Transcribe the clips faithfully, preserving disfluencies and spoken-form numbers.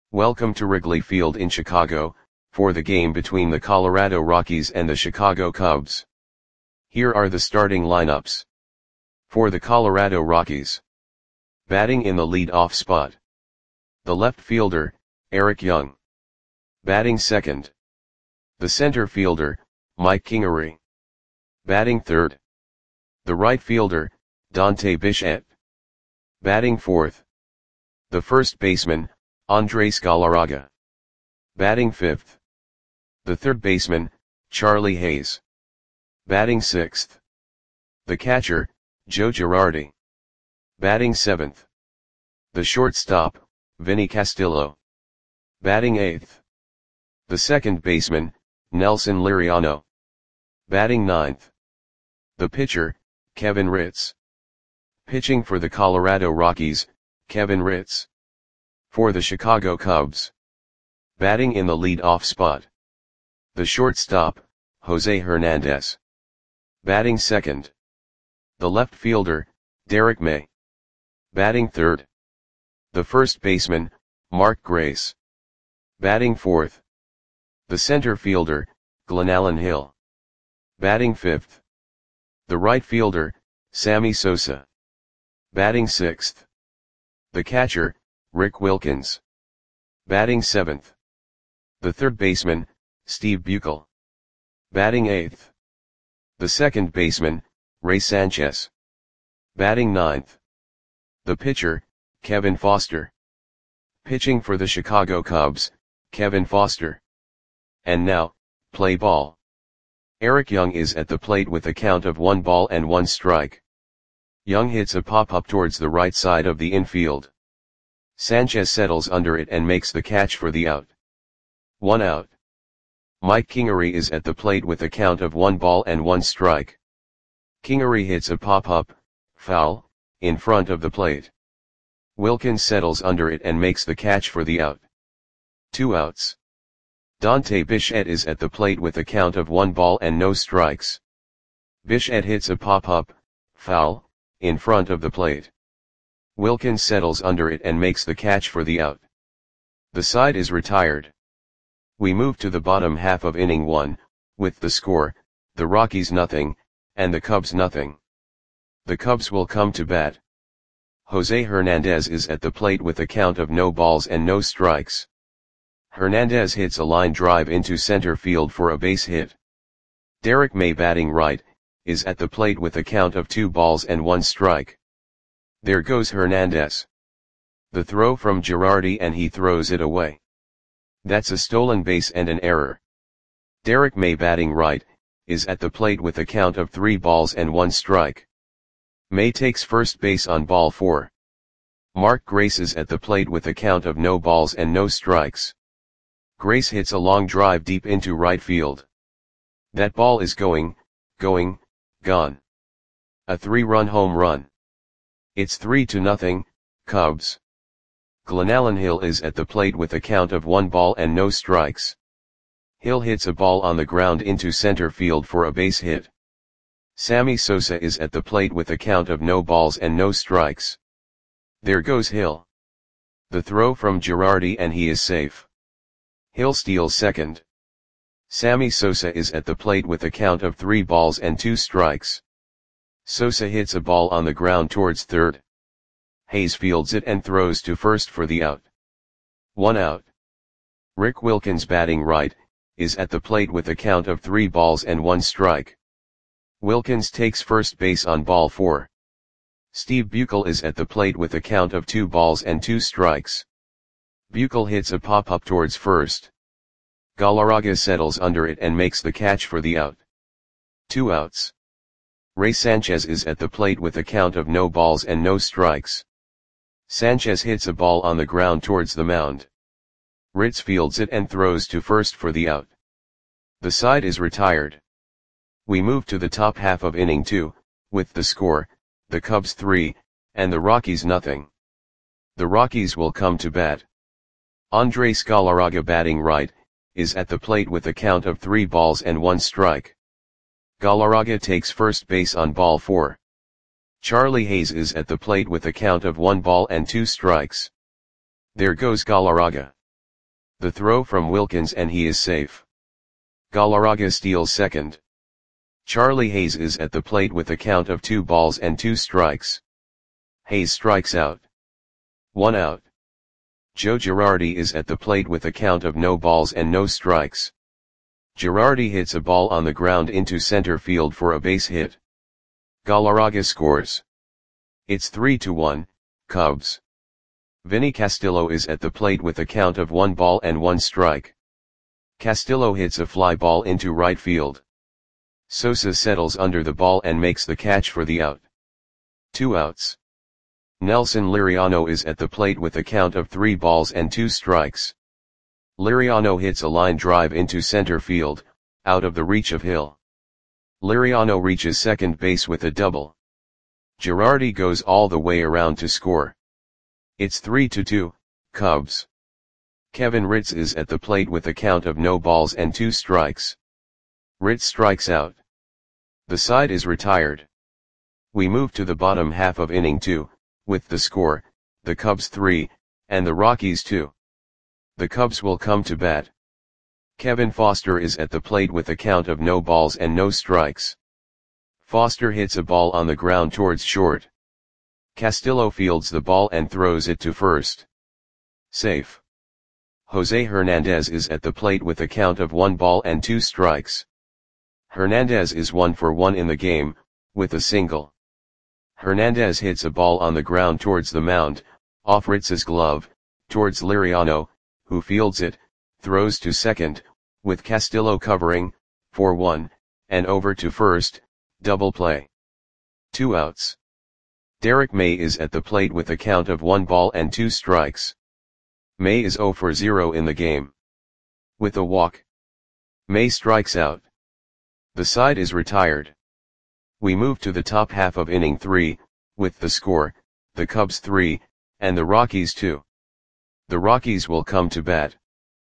Welcome to Wrigley Field in Chicago, for the game between the Colorado Rockies and the Chicago Cubs. Here are the starting lineups. For the Colorado Rockies. Batting in the lead-off spot. The left fielder, Eric Young. Batting second. The center fielder, Mike Kingery. Batting third. The right fielder, Dante Bichette. Batting fourth. The first baseman, Andres Galarraga. Batting fifth. The third baseman, Charlie Hayes. Batting sixth. The catcher, Joe Girardi. Batting seventh. The shortstop, Vinny Castillo. Batting eighth. The second baseman, Nelson Liriano. Batting ninth. The pitcher, Kevin Ritz. Pitching for the Colorado Rockies, Kevin Ritz. For the Chicago Cubs. Batting in the lead-off spot. The shortstop, Jose Hernandez. Batting second. The left fielder, Derek May. Batting third. The first baseman, Mark Grace. Batting fourth. The center fielder, Glenallen Hill. Batting fifth. The right fielder, Sammy Sosa. Batting sixth. The catcher, Rick Wilkins. Batting seventh. The third baseman, Steve Buechele. Batting eighth. The second baseman, Ray Sanchez. Batting ninth. The pitcher, Kevin Foster. Pitching for the Chicago Cubs, Kevin Foster. And now, play ball. Eric Young is at the plate with a count of one ball and one strike. Young hits a pop-up towards the right side of the infield. Sanchez settles under it and makes the catch for the out. One out. Mike Kingery is at the plate with a count of one ball and one strike. Kingery hits a pop-up, foul, in front of the plate. Wilkins settles under it and makes the catch for the out. Two outs. Dante Bichette is at the plate with a count of one ball and no strikes. Bichette hits a pop-up, foul, in front of the plate. Wilkins settles under it and makes the catch for the out. The side is retired. We move to the bottom half of inning one, with the score, the Rockies nothing, and the Cubs nothing. The Cubs will come to bat. Jose Hernandez is at the plate with a count of no balls and no strikes. Hernandez hits a line drive into center field for a base hit. Derek May, batting right, is at the plate with a count of two balls and one strike. There goes Hernandez. The throw from Girardi and he throws it away. That's a stolen base and an error. Derek May, batting right, is at the plate with a count of three balls and one strike. May takes first base on ball four. Mark Grace is at the plate with a count of no balls and no strikes. Grace hits a long drive deep into right field. That ball is going, going, gone. A three-run home run. It's three to nothing, Cubs. Glenallen Hill is at the plate with a count of one ball and no strikes. Hill hits a ball on the ground into center field for a base hit. Sammy Sosa is at the plate with a count of no balls and no strikes. There goes Hill. The throw from Girardi and he is safe. Hill steals second. Sammy Sosa is at the plate with a count of three balls and two strikes. Sosa hits a ball on the ground towards third. Hayes fields it and throws to first for the out. One out. Rick Wilkins, batting right, is at the plate with a count of three balls and one strike. Wilkins takes first base on ball four. Steve Buechele is at the plate with a count of two balls and two strikes. Buechele hits a pop-up towards first. Galarraga settles under it and makes the catch for the out. Two outs. Ray Sanchez is at the plate with a count of no balls and no strikes. Sanchez hits a ball on the ground towards the mound. Ritz fields it and throws to first for the out. The side is retired. We move to the top half of inning two, with the score, the Cubs three, and the Rockies nothing. The Rockies will come to bat. Andres Galarraga, batting right, is at the plate with a count of three balls and one strike. Galarraga takes first base on ball four. Charlie Hayes is at the plate with a count of one ball and two strikes. There goes Galarraga. The throw from Wilkins and he is safe. Galarraga steals second. Charlie Hayes is at the plate with a count of two balls and two strikes. Hayes strikes out. One out. Joe Girardi is at the plate with a count of no balls and no strikes. Girardi hits a ball on the ground into center field for a base hit. Galarraga scores. It's three to one, Cubs. Vinny Castillo is at the plate with a count of one ball and one strike. Castillo hits a fly ball into right field. Sosa settles under the ball and makes the catch for the out. Two outs. Nelson Liriano is at the plate with a count of three balls and two strikes. Liriano hits a line drive into center field, out of the reach of Hill. Liriano reaches second base with a double. Girardi goes all the way around to score. It's three to two, Cubs. Kevin Ritz is at the plate with a count of no balls and two strikes. Ritz strikes out. The side is retired. We move to the bottom half of inning two, with the score, the Cubs three, and the Rockies two. The Cubs will come to bat. Kevin Foster is at the plate with a count of no balls and no strikes. Foster hits a ball on the ground towards short. Castillo fields the ball and throws it to first. Safe. Jose Hernandez is at the plate with a count of one ball and two strikes. Hernandez is one for one in the game, with a single. Hernandez hits a ball on the ground towards the mound, off Ritz's glove, towards Liriano, who fields it, throws to second, with Castillo covering, for one, and over to first, double play. Two outs. Derek May is at the plate with a count of one ball and two strikes. May is zero for zero in the game. With a walk. May strikes out. The side is retired. We move to the top half of inning three, with the score, the Cubs three, and the Rockies two. The Rockies will come to bat.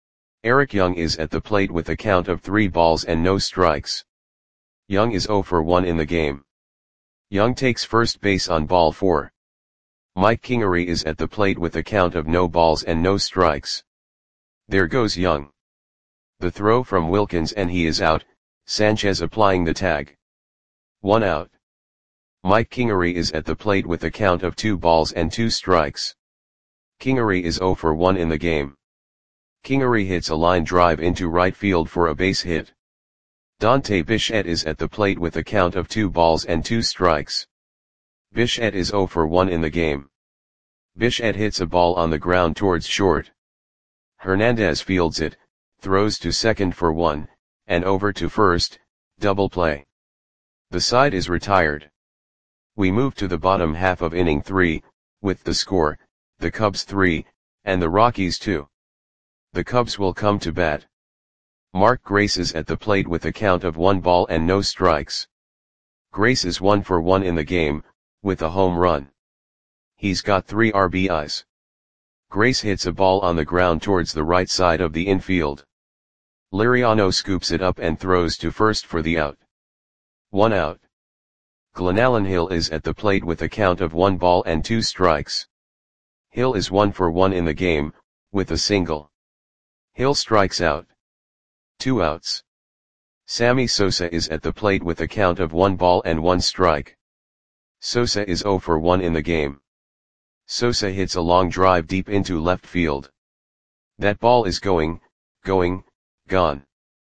Eric Young is at the plate with a count of three balls and no strikes. Young is zero for one in the game. Young takes first base on ball four. Mike Kingery is at the plate with a count of no balls and no strikes. There goes Young. The throw from Wilkins and he is out, Sanchez applying the tag. One out. Mike Kingery is at the plate with a count of two balls and two strikes. Kingery is zero for one in the game. Kingery hits a line drive into right field for a base hit. Dante Bichette is at the plate with a count of two balls and two strikes. Bichette is zero for one in the game. Bichette hits a ball on the ground towards short. Hernandez fields it, throws to second for one, and over to first, double play. The side is retired. We move to the bottom half of inning three, with the score, the Cubs three, and the Rockies two. The Cubs will come to bat. Mark Grace is at the plate with a count of one ball and no strikes. Grace is one for one in the game, with a home run. He's got three R B Is. Grace hits a ball on the ground towards the right side of the infield. Liriano scoops it up and throws to first for the out. One out. Glenallen Hill is at the plate with a count of one ball and two strikes. Hill is one for one in the game, with a single. Hill strikes out. Two outs. Sammy Sosa is at the plate with a count of one ball and one strike. Sosa is zero for one in the game. Sosa hits a long drive deep into left field. That ball is going, going, gone.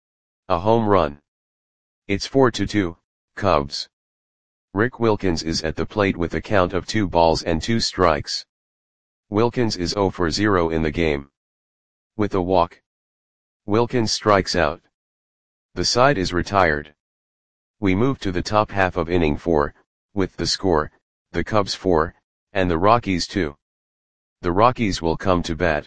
A home run. It's four to two, Cubs. Rick Wilkins is at the plate with a count of two balls and two strikes. Wilkins is zero for zero in the game. With a walk. Wilkins strikes out. The side is retired. We move to the top half of inning four, with the score, the Cubs four, and the Rockies two. The Rockies will come to bat.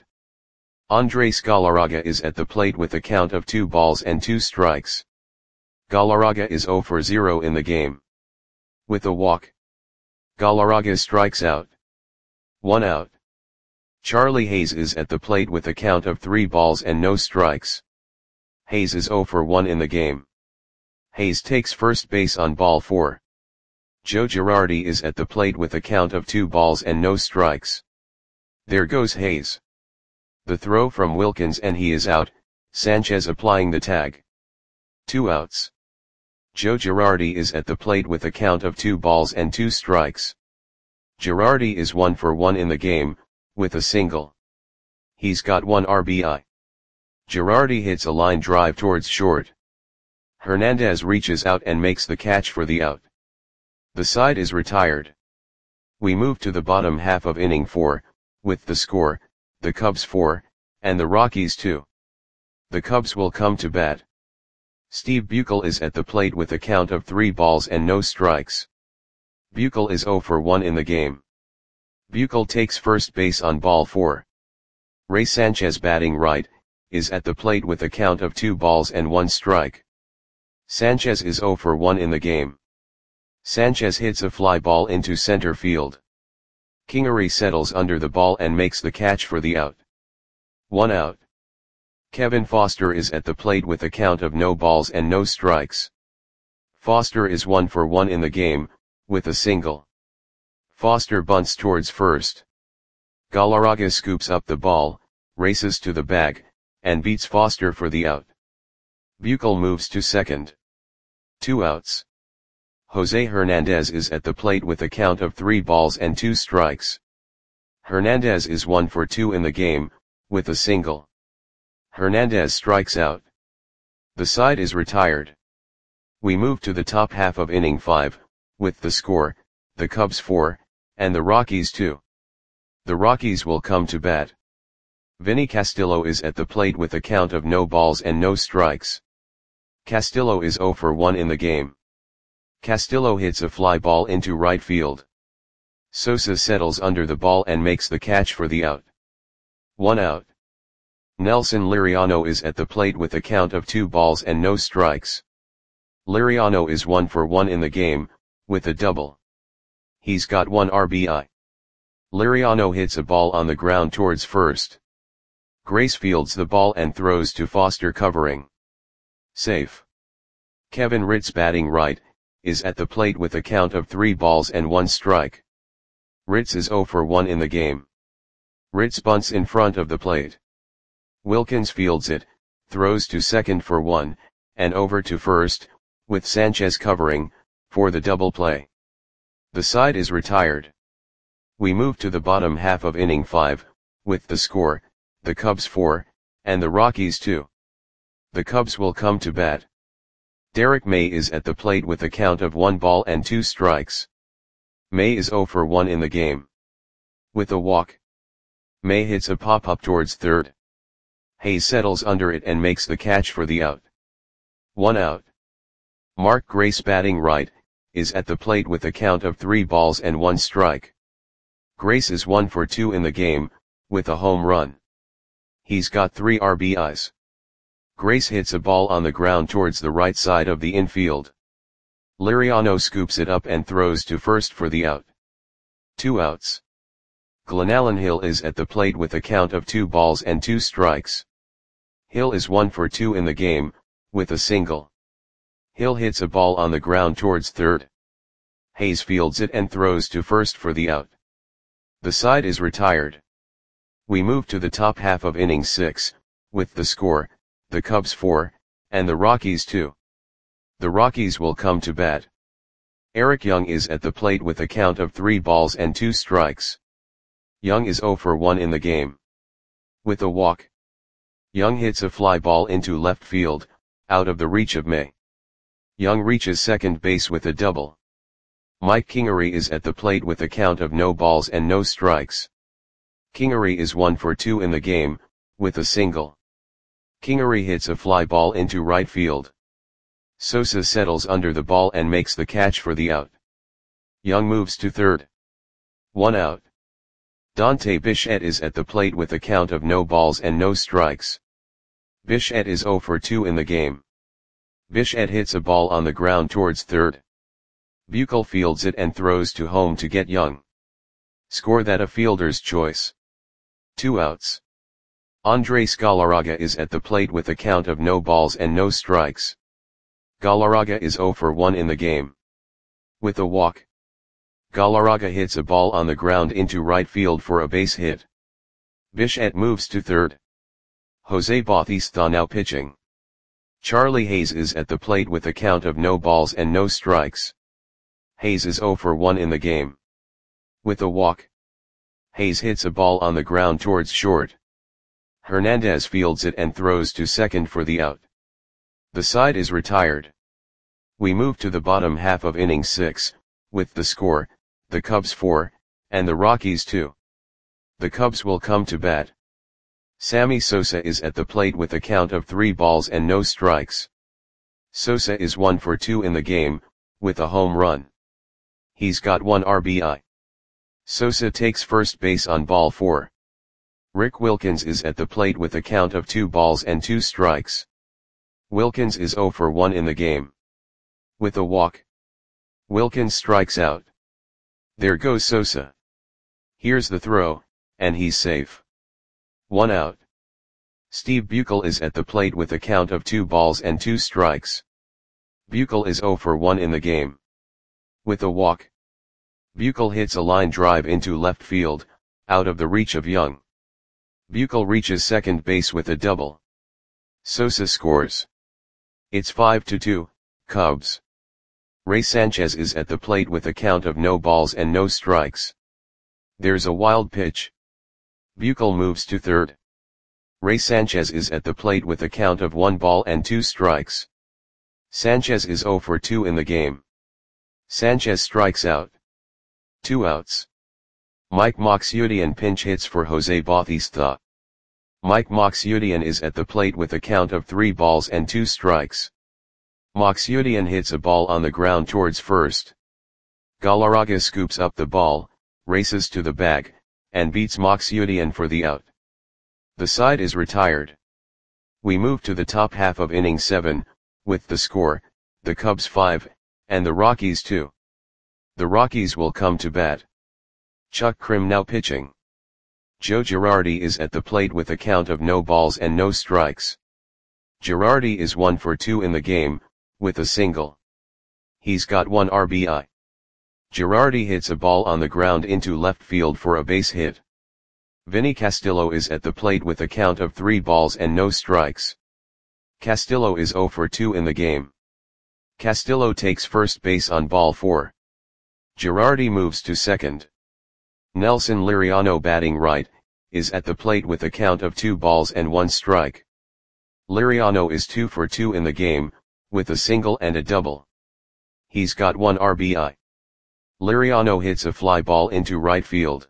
Andres Galarraga is at the plate with a count of two balls and two strikes. Galarraga is zero for zero in the game. With a walk. Galarraga strikes out. One out. Charlie Hayes is at the plate with a count of three balls and no strikes. Hayes is zero for one in the game. Hayes takes first base on ball four. Joe Girardi is at the plate with a count of two balls and no strikes. There goes Hayes. The throw from Wilkins and he is out, Sanchez applying the tag. Two outs. Joe Girardi is at the plate with a count of two balls and two strikes. Girardi is one for one in the game, with a single. He's got one R B I. Girardi hits a line drive towards short. Hernandez reaches out and makes the catch for the out. The side is retired. We move to the bottom half of inning four, with the score, the Cubs four, and the Rockies two. The Cubs will come to bat. Steve Buechel is at the plate with a count of three balls and no strikes. Buechel is zero for one in the game. Buechel takes first base on ball four. Ray Sanchez, batting right, is at the plate with a count of two balls and one strike. Sanchez is zero for one in the game. Sanchez hits a fly ball into center field. Kingery settles under the ball and makes the catch for the out. One out. Kevin Foster is at the plate with a count of no balls and no strikes. Foster is one for one in the game, with a single. Foster bunts towards first. Galarraga scoops up the ball, races to the bag, and beats Foster for the out. Buechel moves to second. Two outs. Jose Hernandez is at the plate with a count of three balls and two strikes. Hernandez is one for two in the game, with a single. Hernandez strikes out. The side is retired. We move to the top half of inning five, with the score, the Cubs four, and the Rockies two. The Rockies will come to bat. Vinny Castillo is at the plate with a count of no balls and no strikes. Castillo is zero for one in the game. Castillo hits a fly ball into right field. Sosa settles under the ball and makes the catch for the out. One out. Nelson Liriano is at the plate with a count of two balls and no strikes. Liriano is one for one in the game, with a double. He's got one R B I. Liriano hits a ball on the ground towards first. Grace fields the ball and throws to Foster, covering. Safe. Kevin Ritz, batting right, is at the plate with a count of three balls and one strike. Ritz is zero for one in the game. Ritz bunts in front of the plate. Wilkins fields it, throws to second for one, and over to first, with Sanchez covering, for the double play. The side is retired. We move to the bottom half of inning five, with the score, the Cubs four, and the Rockies two. The Cubs will come to bat. Derek May is at the plate with a count of one ball and two strikes. May is zero for one in the game. With a walk. May hits a pop-up towards third. Hayes settles under it and makes the catch for the out. One out. Mark Grace, batting right, is at the plate with a count of three balls and one strike. Grace is one for two in the game, with a home run. He's got three R B Is. Grace hits a ball on the ground towards the right side of the infield. Liriano scoops it up and throws to first for the out. Two outs. Glenallen Hill is at the plate with a count of two balls and two strikes. Hill is one for two in the game, with a single. Hill hits a ball on the ground towards third. Hayes fields it and throws to first for the out. The side is retired. We move to the top half of inning six, with the score, the Cubs four, and the Rockies two. The Rockies will come to bat. Eric Young is at the plate with a count of three balls and two strikes. Young is zero for one in the game. With a walk. Young hits a fly ball into left field, out of the reach of May. Young reaches second base with a double. Mike Kingery is at the plate with a count of no balls and no strikes. Kingery is one for two in the game, with a single. Kingery hits a fly ball into right field. Sosa settles under the ball and makes the catch for the out. Young moves to third. One out. Dante Bichette is at the plate with a count of no balls and no strikes. Bichette is zero for two in the game. Bichette hits a ball on the ground towards third. Buechel fields it and throws to home to get Young. Score that a fielder's choice. Two outs. Andres Galarraga is at the plate with a count of no balls and no strikes. Galarraga is zero for one in the game. With a walk. Galarraga hits a ball on the ground into right field for a base hit. Bichette moves to third. Jose Bautista now pitching. Charlie Hayes is at the plate with a count of no balls and no strikes. Hayes is oh for one in the game. With a walk. Hayes hits a ball on the ground towards short. Hernandez fields it and throws to second for the out. The side is retired. We move to the bottom half of inning six, with the score, the Cubs four, and the Rockies two. The Cubs will come to bat. Sammy Sosa is at the plate with a count of three balls and no strikes. Sosa is one for two in the game, with a home run. He's got one R B I. Sosa takes first base on ball four. Rick Wilkins is at the plate with a count of two balls and two strikes. Wilkins is oh for one in the game. With a walk. Wilkins strikes out. There goes Sosa. Here's the throw, and he's safe. One out. Steve Buechele is at the plate with a count of two balls and two strikes. Buechele is oh for one in the game. With a walk. Buechele hits a line drive into left field, out of the reach of Young. Buechele reaches second base with a double. Sosa scores. It's five to two, Cubs. Ray Sanchez is at the plate with a count of no balls and no strikes. There's a wild pitch. Buechele moves to third. Ray Sanchez is at the plate with a count of one ball and two strikes. Sanchez is oh for two in the game. Sanchez strikes out. Two outs. Mike Moxiudian pinch hits for Jose Bautista. Mike Moxiudian is at the plate with a count of three balls and two strikes. Moxiudian hits a ball on the ground towards first. Galarraga scoops up the ball, races to the bag, and beats Moxiudian for the out. The side is retired. We move to the top half of inning seven, with the score, the Cubs five, and the Rockies two. The Rockies will come to bat. Chuck Crim now pitching. Joe Girardi is at the plate with a count of no balls and no strikes. Girardi is one for two in the game, with a single. He's got one R B I. Girardi hits a ball on the ground into left field for a base hit. Vinny Castillo is at the plate with a count of three balls and no strikes. Castillo is oh for two in the game. Castillo takes first base on ball four. Girardi moves to second. Nelson Liriano, batting right, is at the plate with a count of two balls and one strike. Liriano is two for two in the game, with a single and a double. He's got one R B I. Liriano hits a fly ball into right field.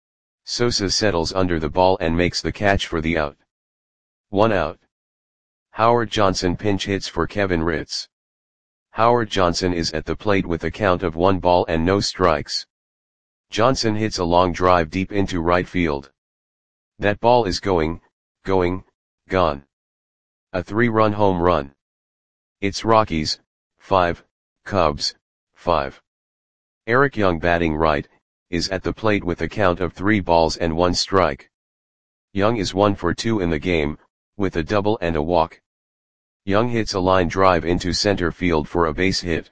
Sosa settles under the ball and makes the catch for the out. One out. Howard Johnson pinch hits for Kevin Ritz. Howard Johnson is at the plate with a count of one ball and no strikes. Johnson hits a long drive deep into right field. That ball is going, going, gone. A three-run home run. It's Rockies, five, Cubs, five. Eric Young, batting right, is at the plate with a count of three balls and one strike. Young is one for two in the game, with a double and a walk. Young hits a line drive into center field for a base hit.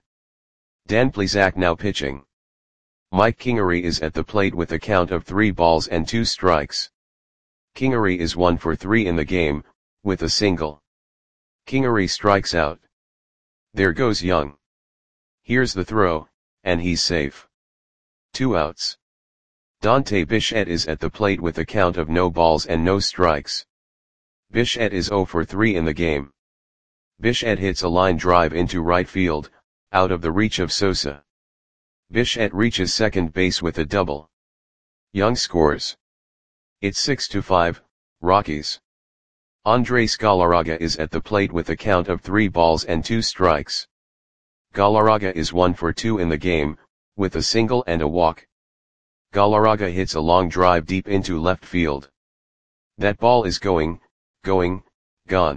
Dan Plesac now pitching. Mike Kingery is at the plate with a count of three balls and two strikes. Kingery is one for three in the game, with a single. Kingery strikes out. There goes Young. Here's the throw, and he's safe. Two outs. Dante Bichette is at the plate with a count of no balls and no strikes. Bichette is oh for three in the game. Bichette hits a line drive into right field, out of the reach of Sosa. Bichette reaches second base with a double. Young scores. It's six to five, Rockies. Andres Galarraga is at the plate with a count of three balls and two strikes. Galarraga is one for two in the game, with a single and a walk. Galarraga hits a long drive deep into left field. That ball is going, going, gone.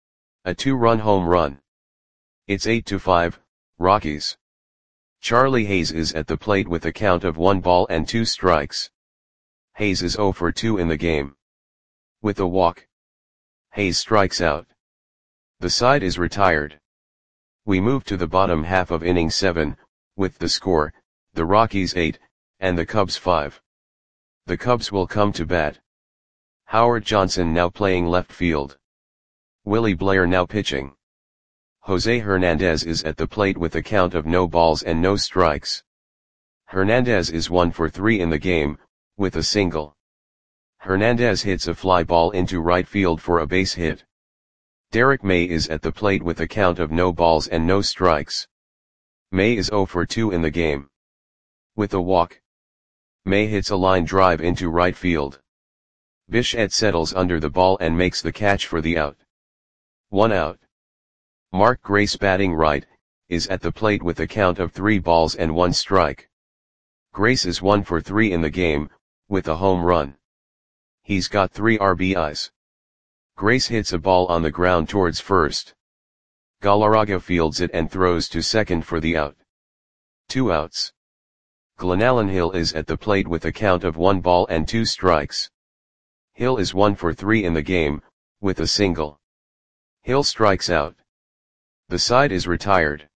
A two-run home run. It's eight to five, Rockies. Charlie Hayes is at the plate with a count of one ball and two strikes. Hayes is oh for two in the game. With a walk. Hayes strikes out. The side is retired. We move to the bottom half of inning seven, with the score, the Rockies eight, and the Cubs five. The Cubs will come to bat. Howard Johnson now playing left field. Willie Blair now pitching. Jose Hernandez is at the plate with a count of no balls and no strikes. Hernandez is one for three in the game, with a single. Hernandez hits a fly ball into right field for a base hit. Derek May is at the plate with a count of no balls and no strikes. May is zero for two in the game. With a walk. May hits a line drive into right field. Bichette settles under the ball and makes the catch for the out. One out. Mark Grace batting right, is at the plate with a count of three balls and one strike. Grace is one for three in the game, with a home run. He's got three R B Is. Grace hits a ball on the ground towards first. Galarraga fields it and throws to second for the out. Two outs. Glenallen Hill is at the plate with a count of one ball and two strikes. Hill is one for three in the game, with a single. Hill strikes out. The side is retired.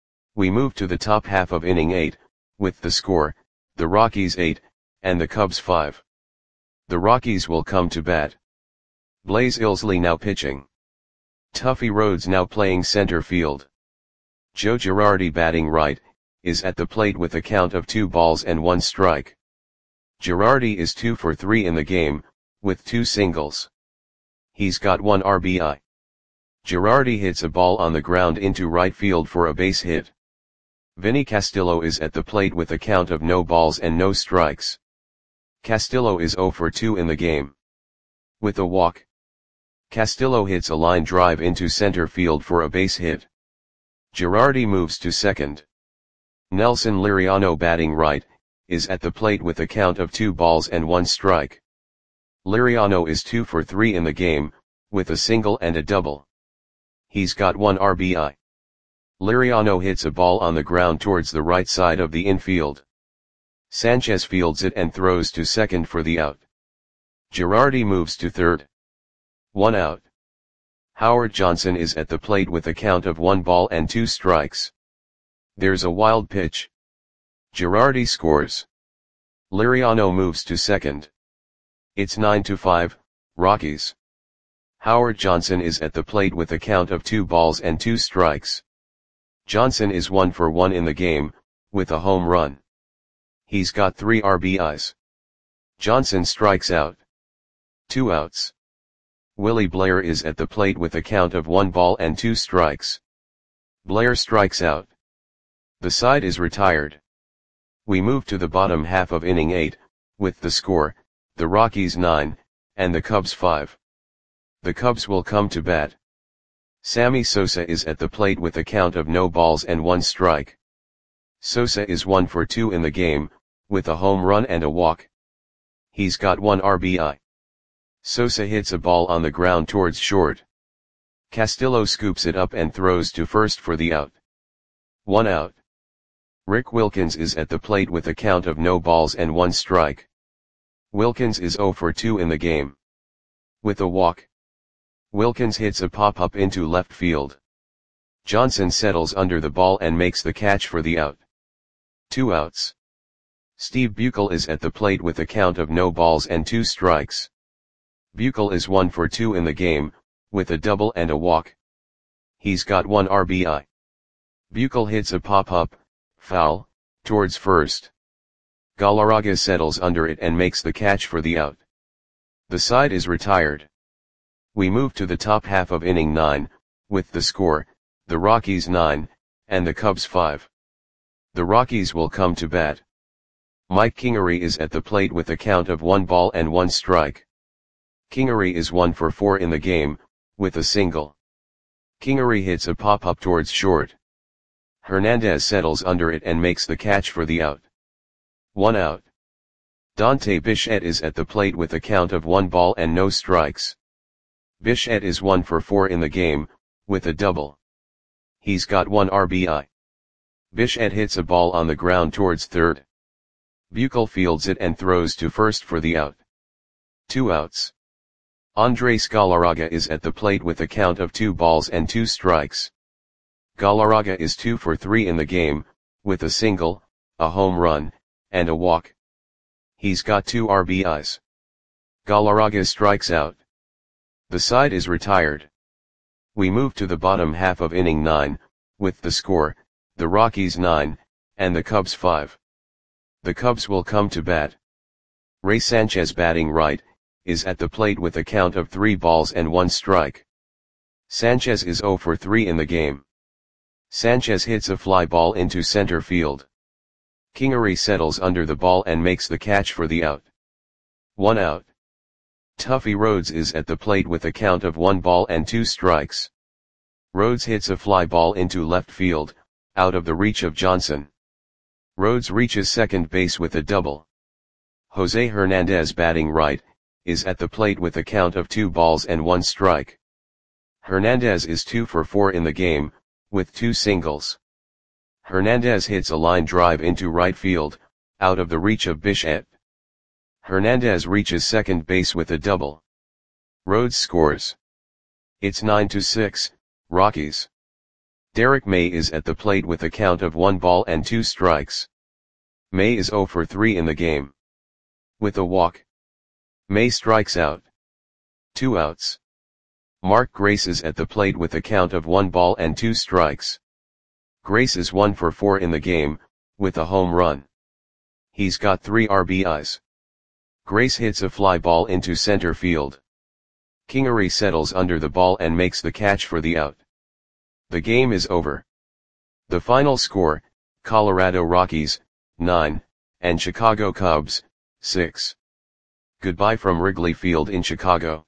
We move to the top half of inning eight, with the score, the Rockies eight, and the Cubs five. The Rockies will come to bat. Blaze Ilsley now pitching. Tuffy Rhodes now playing center field. Joe Girardi batting right, is at the plate with a count of two balls and one strike. Girardi is two for three in the game, with two singles. He's got one R B I. Girardi hits a ball on the ground into right field for a base hit. Vinny Castillo is at the plate with a count of no balls and no strikes. Castillo is zero for two in the game. With a walk. Castillo hits a line drive into center field for a base hit. Girardi moves to second. Nelson Liriano batting right, is at the plate with a count of two balls and one strike. Liriano is two for three in the game, with a single and a double. He's got one R B I. Liriano hits a ball on the ground towards the right side of the infield. Sanchez fields it and throws to second for the out. Girardi moves to third. One out. Howard Johnson is at the plate with a count of one ball and two strikes. There's a wild pitch. Girardi scores. Liriano moves to second. It's nine to five, Rockies. Howard Johnson is at the plate with a count of two balls and two strikes. Johnson is one for one in the game, with a home run. He's got three R B Is. Johnson strikes out. Two outs. Willie Blair is at the plate with a count of one ball and two strikes. Blair strikes out. The side is retired. We move to the bottom half of inning eight, with the score, the Rockies nine, and the Cubs five. The Cubs will come to bat. Sammy Sosa is at the plate with a count of no balls and one strike. Sosa is one for two in the game, with a home run and a walk. He's got one R B I. Sosa hits a ball on the ground towards short. Castillo scoops it up and throws to first for the out. One out. Rick Wilkins is at the plate with a count of no balls and one strike. Wilkins is zero for two in the game. With a walk. Wilkins hits a pop-up into left field. Johnson settles under the ball and makes the catch for the out. Two outs. Steve Buechel is at the plate with a count of no balls and two strikes. Buechel is one for two in the game, with a double and a walk. He's got one R B I. Buechel hits a pop-up, foul, towards first. Galarraga settles under it and makes the catch for the out. The side is retired. We move to the top half of inning nine, with the score, the Rockies nine, and the Cubs five. The Rockies will come to bat. Mike Kingery is at the plate with a count of one ball and one strike. Kingery is one for four in the game, with a single. Kingery hits a pop-up towards short. Hernandez settles under it and makes the catch for the out. One out. Dante Bichette is at the plate with a count of one ball and no strikes. Bichette is one for four in the game, with a double. He's got one R B I. Bichette hits a ball on the ground towards third. Buechel fields it and throws to first for the out. Two outs. Andres Galarraga is at the plate with a count of two balls and two strikes. Galarraga is two for three in the game, with a single, a home run, and a walk. He's got two R B Is. Galarraga strikes out. The side is retired. We move to the bottom half of inning nine, with the score, the Rockies nine, and the Cubs five. The Cubs will come to bat. Ray Sanchez, batting right, is at the plate with a count of three balls and one strike. Sanchez is zero for three in the game. Sanchez hits a fly ball into center field. Kingery settles under the ball and makes the catch for the out. One out. Tuffy Rhodes is at the plate with a count of one ball and two strikes. Rhodes hits a fly ball into left field, out of the reach of Johnson. Rhodes reaches second base with a double. Jose Hernandez, batting right, is at the plate with a count of two balls and one strike. Hernandez is two for four in the game, with two singles. Hernandez hits a line drive into right field, out of the reach of Bichette. Hernandez reaches second base with a double. Rhodes scores. It's nine to six, Rockies. Derek May is at the plate with a count of one ball and two strikes. May is zero for three in the game. With a walk. May strikes out. Two outs. Mark Grace is at the plate with a count of one ball and two strikes. Grace is one for four in the game, with a home run. He's got three R B Is. Grace hits a fly ball into center field. Kingery settles under the ball and makes the catch for the out. The game is over. The final score, Colorado Rockies, nine, and Chicago Cubs, six. Goodbye from Wrigley Field in Chicago.